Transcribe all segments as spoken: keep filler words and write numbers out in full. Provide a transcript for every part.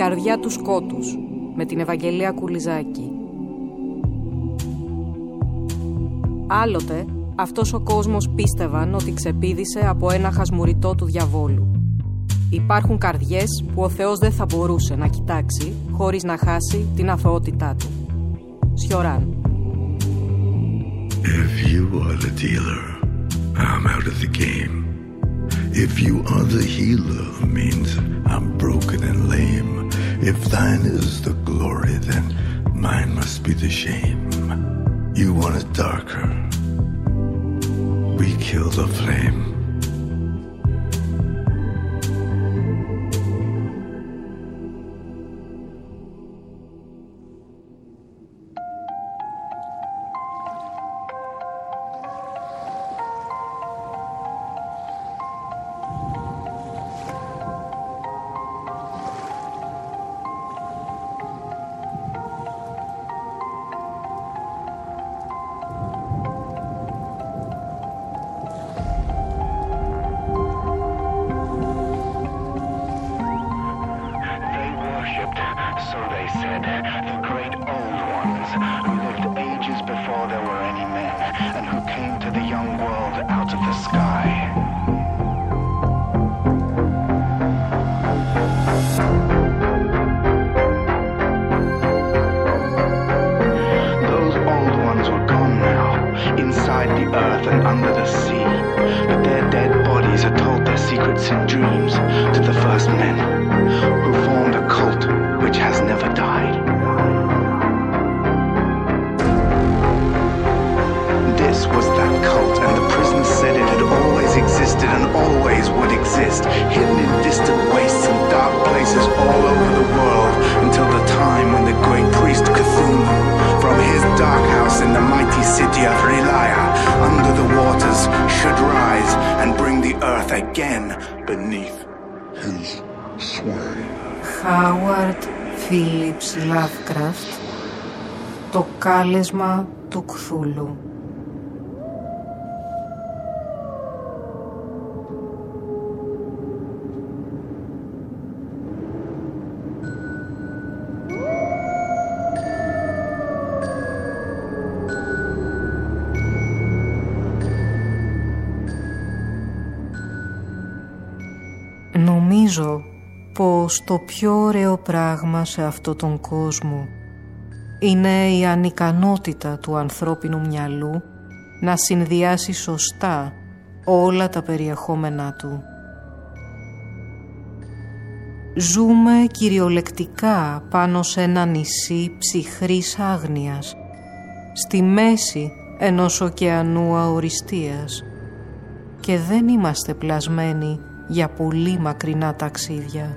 καρδιά του σκότους, με την Ευαγγελία Κουλιζάκη. Άλλοτε, αυτός ο κόσμος πίστευαν ότι ξεπήδησε από ένα χασμουριτό του διαβόλου. Υπάρχουν καρδιές που ο Θεός δεν θα μπορούσε να κοιτάξει χωρίς να χάσει την αθωότητά του. Σιωράν. If you are the dealer, I'm out of the game. If you are the healer, means I'm broken and lame. If thine is the glory, then mine must be the shame. You want it darker, we kill the flame. Χάουαρντ Φίλιπς Λάβκραφτ, το κάλεσμα του Κθούλου. Νομίζω πως το πιο ωραίο πράγμα σε αυτό τον κόσμο είναι η ανικανότητα του ανθρώπινου μυαλού να συνδυάσει σωστά όλα τα περιεχόμενά του. Ζούμε κυριολεκτικά πάνω σε ένα νησί ψυχρής άγνοιας, στη μέση ενός ωκεανού αοριστίας, και δεν είμαστε πλασμένοι για πολύ μακρινά ταξίδια.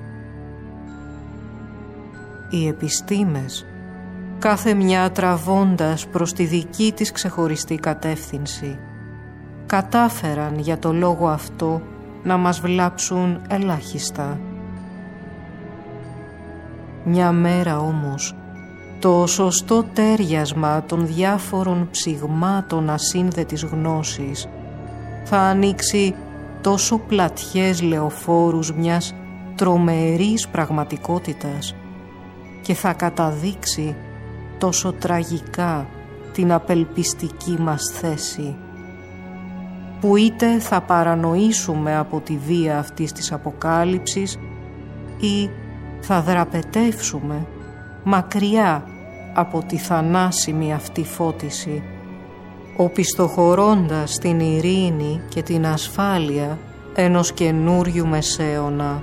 Οι επιστήμες, κάθε μια τραβώντας προς τη δική της ξεχωριστή κατεύθυνση, κατάφεραν για το λόγο αυτό να μας βλάψουν ελάχιστα. Μια μέρα όμως, το σωστό τέριασμα των διάφορων ψυγμάτων ασύνδετης γνώσης θα ανοίξει τόσο πλατιές λεωφόρους μιας τρομερής πραγματικότητας και θα καταδείξει τόσο τραγικά την απελπιστική μας θέση, που είτε θα παρανοήσουμε από τη βία αυτής της αποκάλυψης ή θα δραπετεύσουμε μακριά από τη θανάσιμη αυτή φώτιση, οπισθοχωρώντας την ειρήνη και την ασφάλεια ενός καινούριου μεσαίωνα.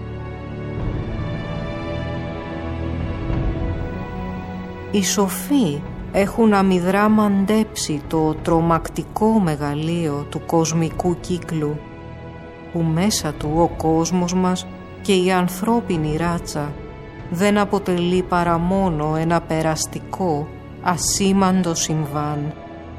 Οι σοφοί έχουν αμυδρά μαντέψει το τρομακτικό μεγαλείο του κοσμικού κύκλου, που μέσα του ο κόσμος μας και η ανθρώπινη ράτσα δεν αποτελεί παρά μόνο ένα περαστικό, ασήμαντο συμβάν.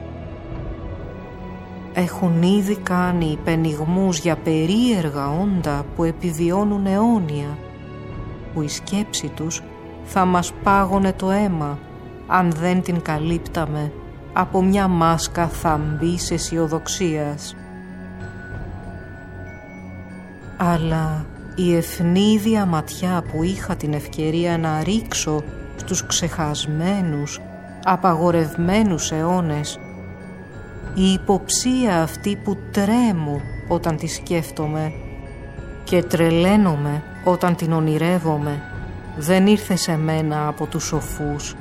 Έχουν ήδη κάνει πενιγμούς για περίεργα όντα που επιβιώνουν αιώνια, που η σκέψη τους θα μας πάγωνε το αίμα αν δεν την καλύπταμε από μια μάσκα θαμπής αισιοδοξίας. Αλλά η ευνίδια ματιά που είχα την ευκαιρία να ρίξω στους ξεχασμένους, απαγορευμένους αιώνες, η υποψία αυτή που τρέμω όταν τη σκέφτομαι και τρελαίνομαι όταν την ονειρεύομαι, δεν ήρθε σε μένα από τους σοφούς.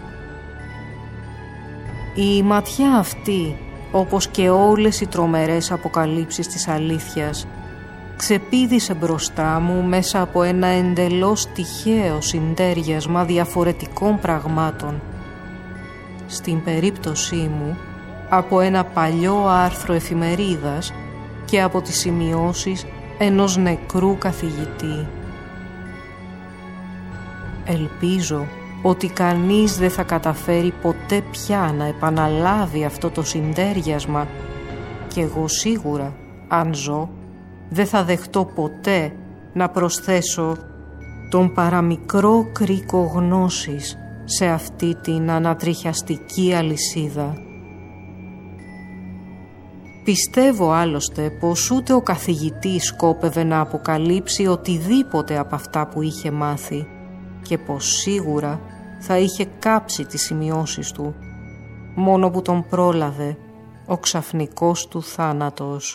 Η ματιά αυτή, όπως και όλες οι τρομερές αποκαλύψεις της αλήθειας, ξεπήδησε μπροστά μου μέσα από ένα εντελώς τυχαίο συντέριασμα διαφορετικών πραγμάτων. Στην περίπτωσή μου, από ένα παλιό άρθρο εφημερίδας και από τις σημειώσεις ενός νεκρού καθηγητή. Ελπίζω ότι κανείς δεν θα καταφέρει ποτέ πια να επαναλάβει αυτό το συντέριασμα και εγώ σίγουρα, αν ζω, δεν θα δεχτώ ποτέ να προσθέσω τον παραμικρό κρίκο γνώσης σε αυτή την ανατριχιαστική αλυσίδα. Πιστεύω άλλωστε πως ούτε ο καθηγητής σκόπευε να αποκαλύψει οτιδήποτε από αυτά που είχε μάθει και πως σίγουρα θα είχε κάψει τις σημειώσεις του, μόνο που τον πρόλαβε ο ξαφνικός του θάνατος.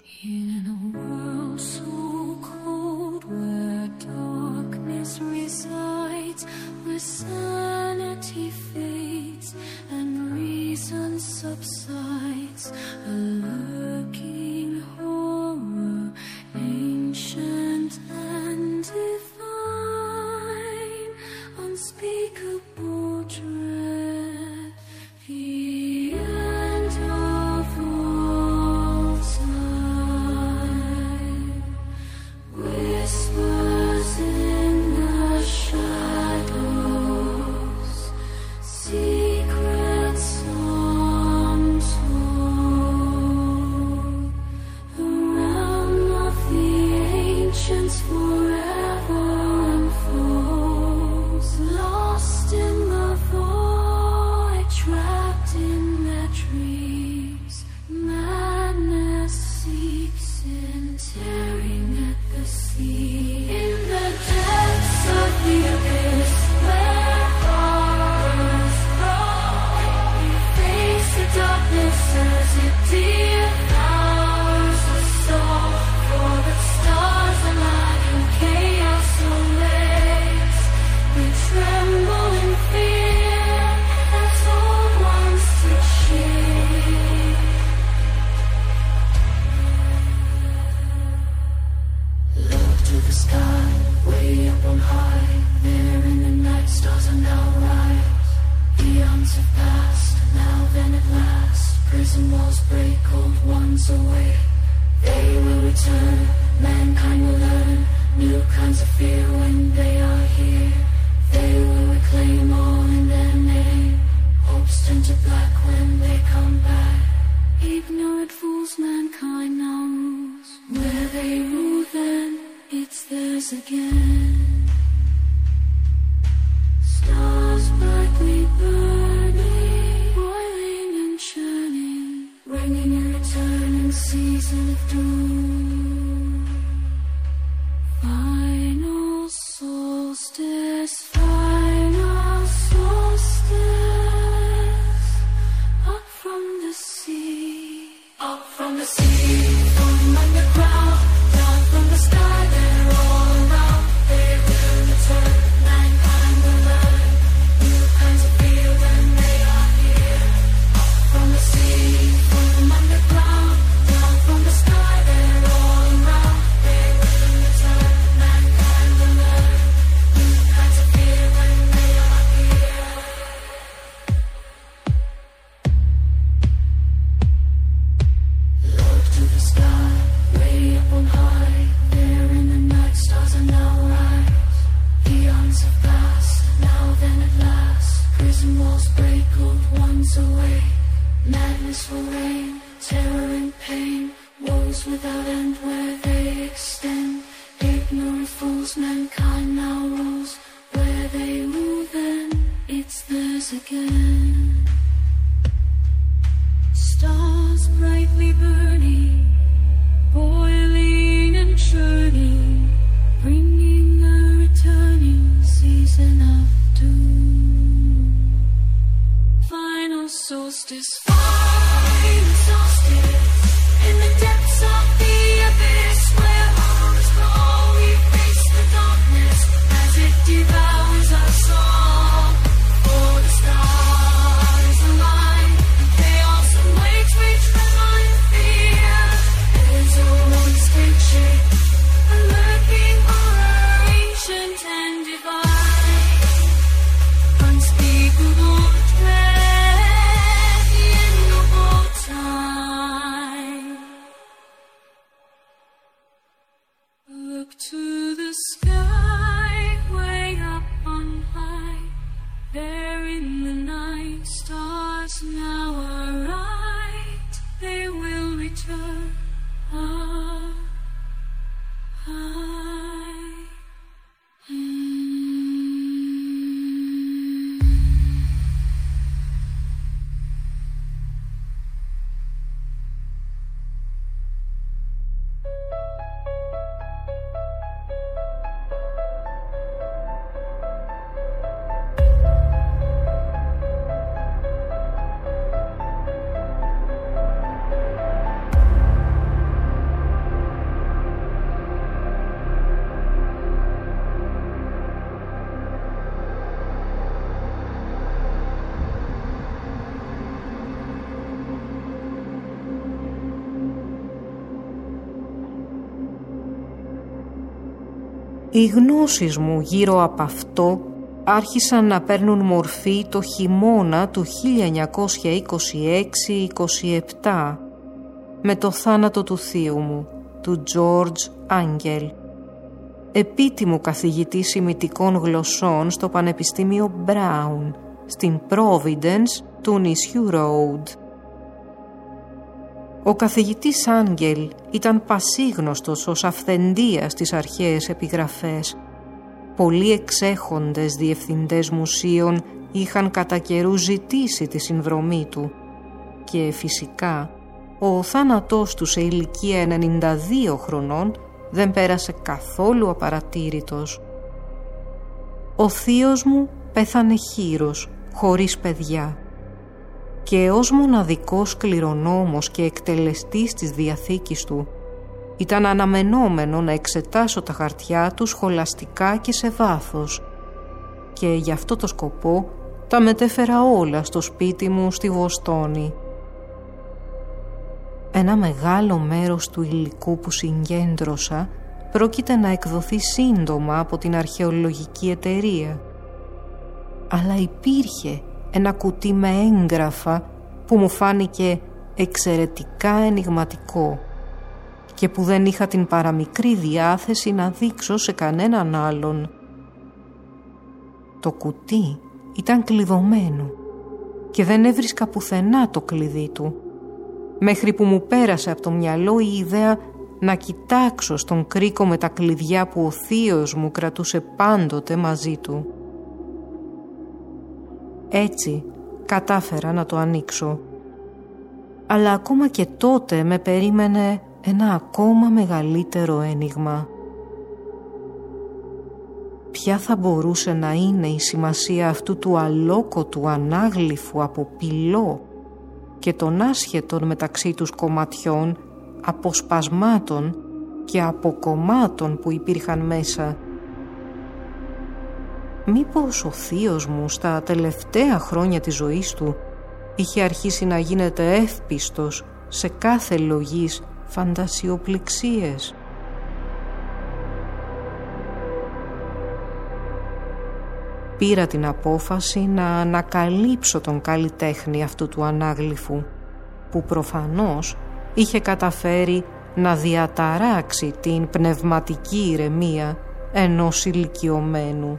Boiling and churning, bringing Οι γνώσεις μου γύρω από αυτό άρχισαν να παίρνουν μορφή το χειμώνα του χίλια εννιακόσια είκοσι έξι είκοσι επτά με το θάνατο του θείου μου, του George Angel, επίτιμου καθηγητή σημιτικών γλωσσών στο Πανεπιστήμιο Brown, στην Providence του νησιού Rhode. Ο καθηγητής Άγγελ ήταν πασίγνωστος ως αυθεντίας στις αρχαίες επιγραφές. Πολλοί εξέχοντες διευθυντές μουσείων είχαν κατά καιρού ζητήσει τη συνδρομή του και φυσικά ο θάνατός του σε ηλικία ενενήντα δύο χρονών δεν πέρασε καθόλου απαρατήρητος. Ο θείος μου πέθανε χήρος, χωρίς παιδιά, και ως μοναδικός κληρονόμος και εκτελεστής της διαθήκης του ήταν αναμενόμενο να εξετάσω τα χαρτιά του σχολαστικά και σε βάθος, και γι' αυτό το σκοπό τα μετέφερα όλα στο σπίτι μου στη Βοστόνη. Ένα μεγάλο μέρος του υλικού που συγκέντρωσα πρόκειται να εκδοθεί σύντομα από την αρχαιολογική εταιρεία, αλλά υπήρχε ένα κουτί με έγγραφα που μου φάνηκε εξαιρετικά ενιγματικό και που δεν είχα την παραμικρή διάθεση να δείξω σε κανέναν άλλον. Το κουτί ήταν κλειδωμένο και δεν έβρισκα πουθενά το κλειδί του, μέχρι που μου πέρασε από το μυαλό η ιδέα να κοιτάξω στον κρίκο με τα κλειδιά που ο θείος μου κρατούσε πάντοτε μαζί του. Έτσι κατάφερα να το ανοίξω, αλλά ακόμα και τότε με περίμενε ένα ακόμα μεγαλύτερο ένιγμα. Ποια θα μπορούσε να είναι η σημασία αυτού του αλόκοτου ανάγλυφου από πυλό και των άσχετων μεταξύ τους κομματιών, αποσπασμάτων και αποκομμάτων που υπήρχαν μέσα? Μήπως ο θείος μου στα τελευταία χρόνια της ζωής του είχε αρχίσει να γίνεται εύπιστος σε κάθε λογής φαντασιοπληξίες? Πήρα την απόφαση να ανακαλύψω τον καλλιτέχνη αυτού του ανάγλυφου, που προφανώς είχε καταφέρει να διαταράξει την πνευματική ηρεμία ενός ηλικιωμένου.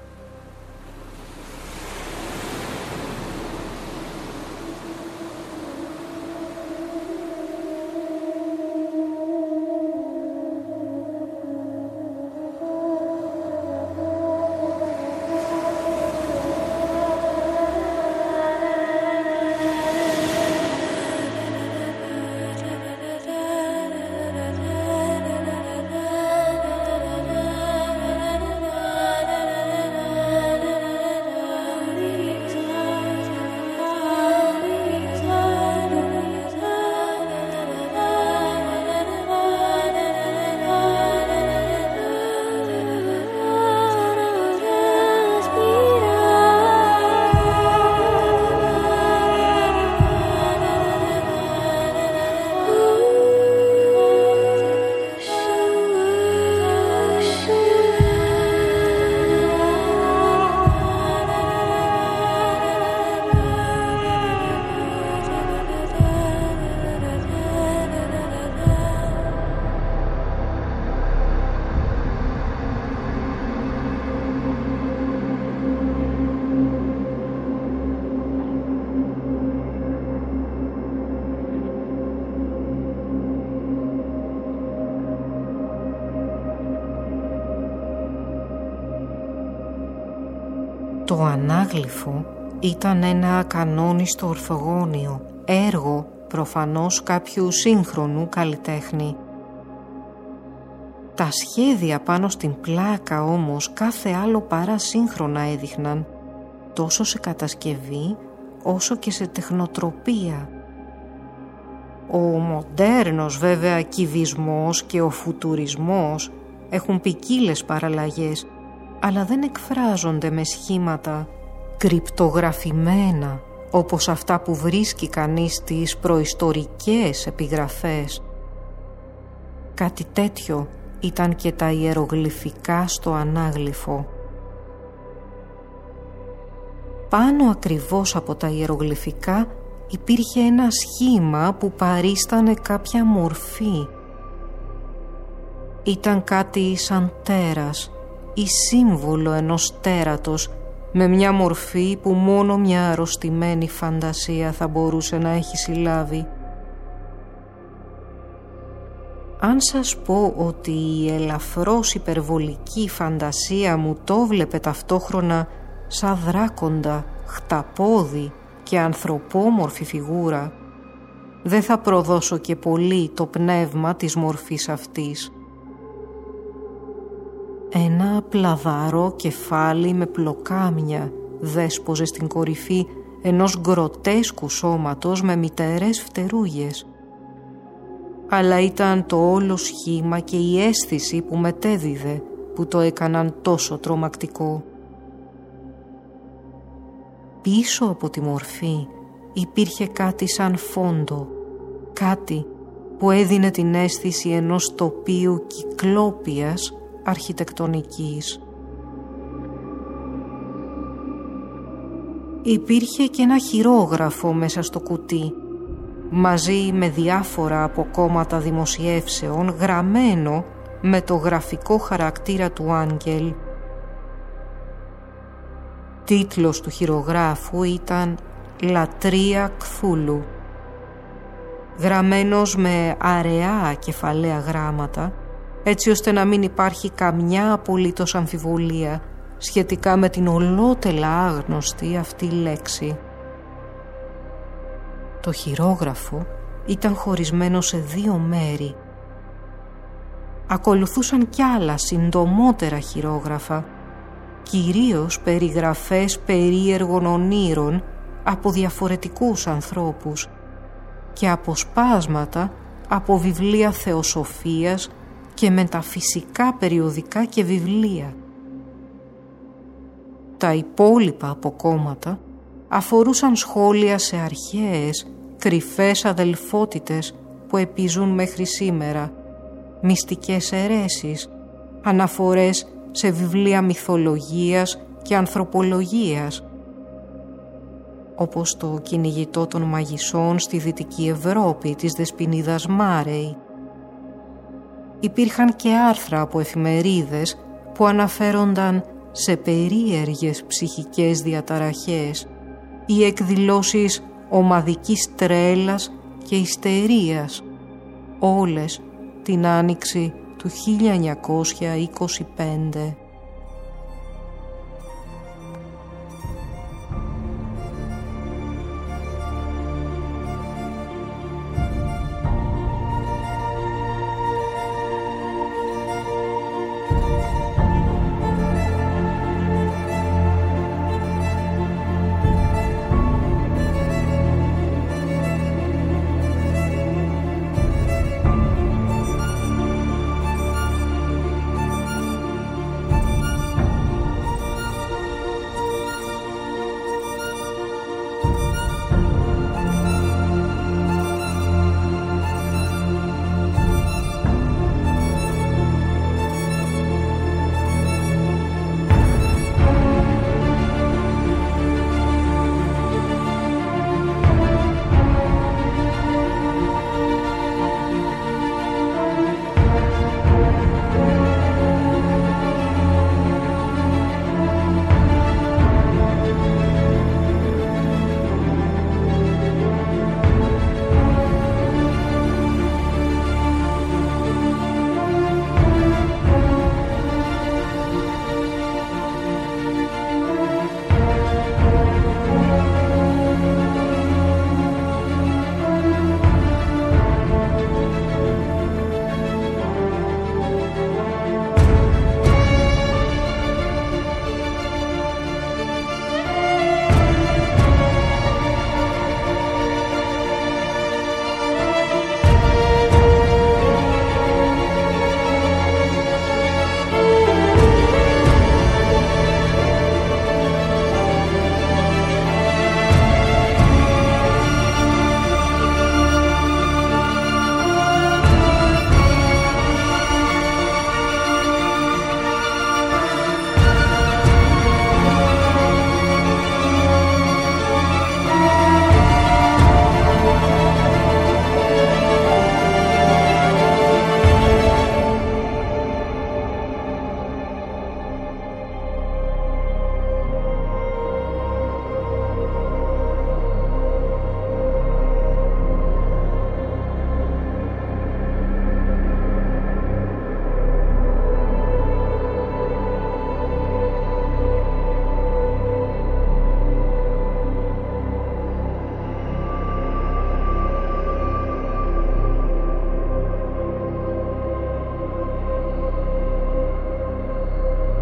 Το ανάγλυφο ήταν ένα ακανόνιστο ορθογώνιο, έργο προφανώς κάποιου σύγχρονου καλλιτέχνη. Τα σχέδια πάνω στην πλάκα όμως κάθε άλλο παρά σύγχρονα έδειχναν, τόσο σε κατασκευή όσο και σε τεχνοτροπία. Ο μοντέρνος βέβαια κυβισμός και ο φουτουρισμός έχουν ποικίλες παραλλαγές, αλλά δεν εκφράζονται με σχήματα κρυπτογραφημένα όπως αυτά που βρίσκει κανείς στις προϊστορικές επιγραφές. Κάτι τέτοιο ήταν και τα ιερογλυφικά στο ανάγλυφο. Πάνω ακριβώς από τα ιερογλυφικά υπήρχε ένα σχήμα που παρίστανε κάποια μορφή. Ήταν κάτι σαν τέρας ή σύμβολο ενός τέρατος με μια μορφή που μόνο μια αρρωστημένη φαντασία θα μπορούσε να έχει συλλάβει. Αν σας πω ότι η ελαφρώς υπερβολική φαντασία μου το βλέπε ταυτόχρονα σαν δράκοντα, χταπόδι και ανθρωπόμορφη φιγούρα, δεν θα προδώσω και πολύ το πνεύμα της μορφής αυτής. Ένα πλαδαρό κεφάλι με πλοκάμια δέσποζε στην κορυφή ενός γκροτέσκου σώματος με μυτερές φτερούγες. Αλλά ήταν το όλο σχήμα και η αίσθηση που μετέδιδε που το έκαναν τόσο τρομακτικό. Πίσω από τη μορφή υπήρχε κάτι σαν φόντο, κάτι που έδινε την αίσθηση ενός τοπίου κυκλόπιας αρχιτεκτονικής. Υπήρχε και ένα χειρόγραφο μέσα στο κουτί, μαζί με διάφορα αποκόμματα δημοσιεύσεων, γραμμένο με το γραφικό χαρακτήρα του Άγγελ. Τίτλος του χειρογράφου ήταν «Λατρεία Κθούλου». Γραμμένος με αραιά κεφαλαία γράμματα, έτσι ώστε να μην υπάρχει καμιά απολύτως αμφιβολία σχετικά με την ολότελα άγνωστη αυτή λέξη. Το χειρόγραφο ήταν χωρισμένο σε δύο μέρη. Ακολουθούσαν κι άλλα συντομότερα χειρόγραφα, κυρίως περιγραφές περίεργων ονείρων από διαφορετικούς ανθρώπους και αποσπάσματα από βιβλία θεοσοφίας και μεταφυσικά περιοδικά και βιβλία. Τα υπόλοιπα αποκόμματα αφορούσαν σχόλια σε αρχαίες, κρυφές αδελφότητες που επιζούν μέχρι σήμερα, μυστικές αιρέσεις, αναφορές σε βιβλία μυθολογίας και ανθρωπολογίας, όπως το κυνηγητό των μαγισσών στη Δυτική Ευρώπη της Δεσποινίδας Μάρεϊ. Υπήρχαν και άρθρα από εφημερίδες που αναφέρονταν σε περίεργες ψυχικές διαταραχές ή εκδηλώσεις ομαδικής τρέλας και ιστερίας, όλες την άνοιξη του χίλια εννιακόσια είκοσι πέντε.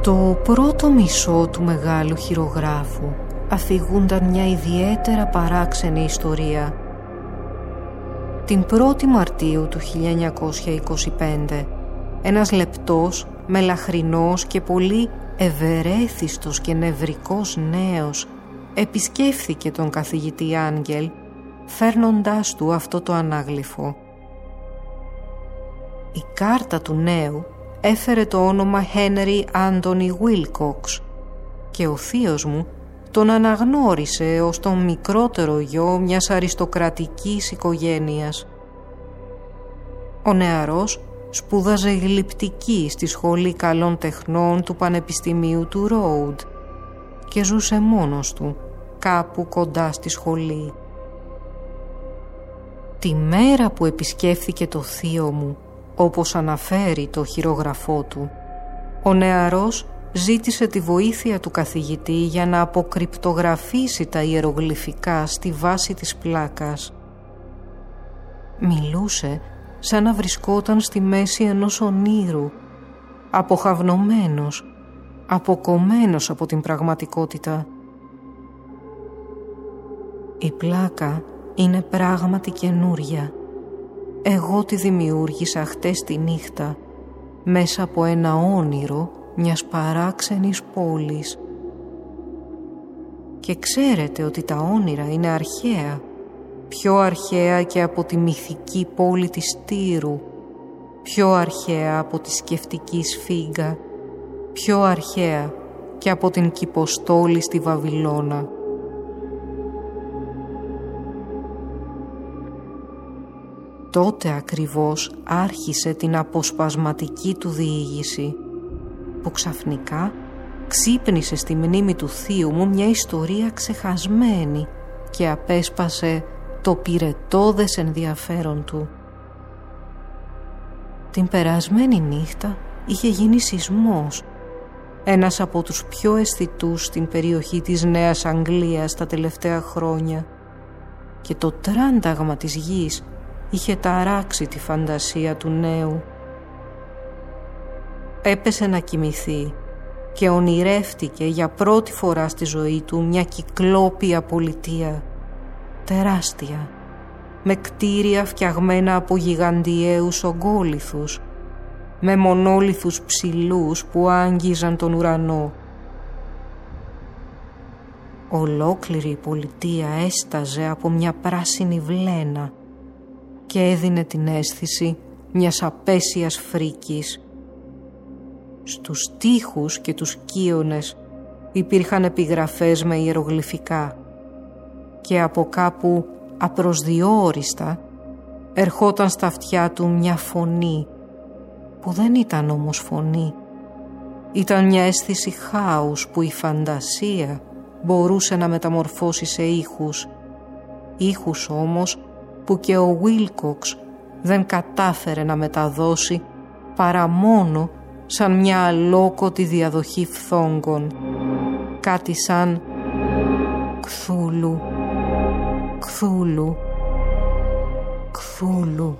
Το πρώτο μισό του μεγάλου χειρογράφου αφηγούνταν μια ιδιαίτερα παράξενη ιστορία. Την πρώτη Μαρτίου του χίλια εννιακόσια είκοσι πέντε, ένας λεπτός, μελαχρινός και πολύ ευερέθιστος και νευρικός νέος επισκέφθηκε τον καθηγητή Άγγελ, φέρνοντάς του αυτό το ανάγλυφο. Η κάρτα του νέου έφερε το όνομα Henry Anthony Wilcox και ο θείος μου τον αναγνώρισε ως τον μικρότερο γιο μιας αριστοκρατικής οικογένειας. Ο νεαρός σπούδαζε γλυπτική στη Σχολή Καλών Τεχνών του Πανεπιστημίου του Ρόουντ και ζούσε μόνος του κάπου κοντά στη σχολή. Τη μέρα που επισκέφθηκε το θείο μου, όπως αναφέρει το χειρόγραφό του, ο νεαρός ζήτησε τη βοήθεια του καθηγητή για να αποκρυπτογραφήσει τα ιερογλυφικά στη βάση της πλάκας. Μιλούσε σαν να βρισκόταν στη μέση ενός ονείρου, αποχαυνομένος, αποκομμένος από την πραγματικότητα. Η πλάκα είναι πράγματι καινούρια. Εγώ τη δημιούργησα χτες τη νύχτα, μέσα από ένα όνειρο μιας παράξενης πόλης. Και ξέρετε ότι τα όνειρα είναι αρχαία, πιο αρχαία και από τη μυθική πόλη της Τύρου, πιο αρχαία από τη σκεφτική Σφίγγα, πιο αρχαία και από την Κυποστόλη στη Βαβυλώνα. Τότε ακριβώς άρχισε την αποσπασματική του διήγηση, που ξαφνικά ξύπνησε στη μνήμη του θείου μου μια ιστορία ξεχασμένη και απέσπασε το πυρετώδες ενδιαφέρον του. Την περασμένη νύχτα είχε γίνει σεισμός, ένας από τους πιο αισθητούς στην περιοχή της Νέας Αγγλίας τα τελευταία χρόνια, και το τράνταγμα της γης είχε ταράξει τη φαντασία του νέου. Έπεσε να κοιμηθεί και ονειρεύτηκε για πρώτη φορά στη ζωή του μια κυκλόπια πολιτεία, τεράστια, με κτίρια φτιαγμένα από γιγαντιαίους ογκόλιθους, με μονόλιθους ψηλούς που άγγιζαν τον ουρανό. Ολόκληρη η πολιτεία έσταζε από μια πράσινη βλένα και έδινε την αίσθηση μιας απέσιας φρίκης. Στους τοίχους και τους κύονες υπήρχαν επιγραφές με ιερογλυφικά και από κάπου απροσδιόριστα ερχόταν στα αυτιά του μια φωνή που δεν ήταν όμως φωνή. Ήταν μια αίσθηση χάους που η φαντασία μπορούσε να μεταμορφώσει σε ήχους. Ήχους όμως που και ο Wilcox δεν κατάφερε να μεταδώσει παρά μόνο σαν μια αλόκοτη διαδοχή φθόγκων. Κάτι σαν Κθούλου, Κθούλου, Κθούλου.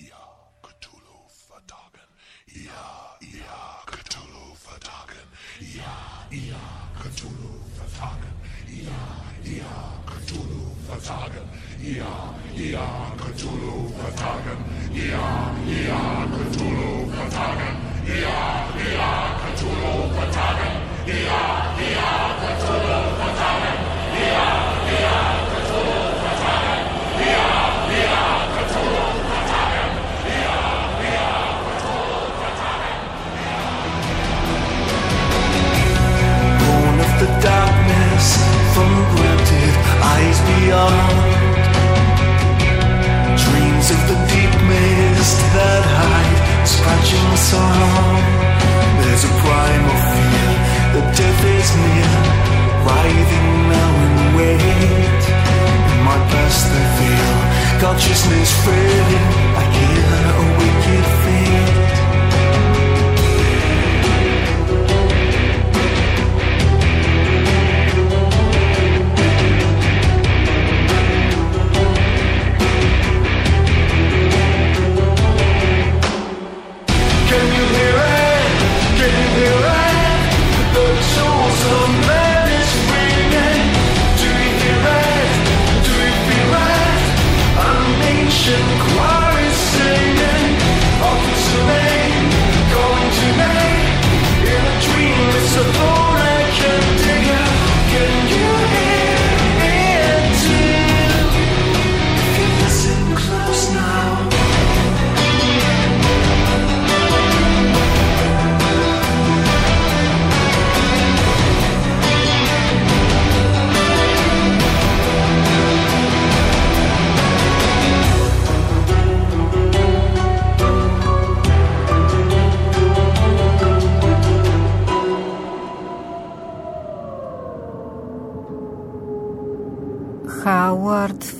Of the deep mist that hide, scratching the sound. There's a primal fear that death is near.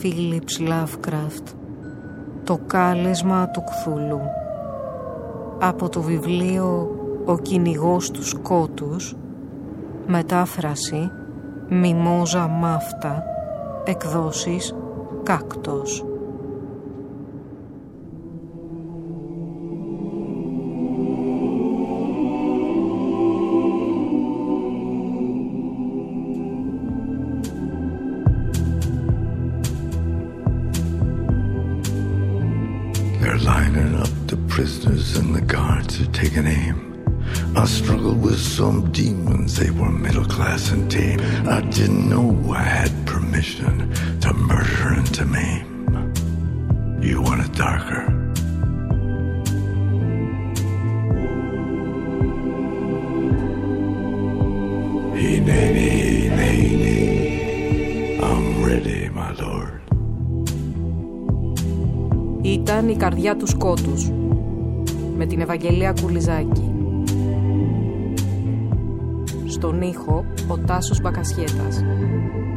Φίλιπς Λάβκραφτ, το κάλεσμα του Κθούλου, από το βιβλίο «Ο κυνηγός του σκότους», μετάφραση Μιμόζα Μάφτα, εκδόσεις Κάκτος. Lining up the prisoners and the guards are taking aim. I struggled with some demons, they were middle class and tame. I didn't know I had permission to murder and to maim. You want it darker? Hineni, hineni, I'm ready, my lord. Ήταν η καρδιά του σκότους, με την Ευαγγελία Κουλιζάκη. Στον ήχο ο Τάσος Μπακασιέτας.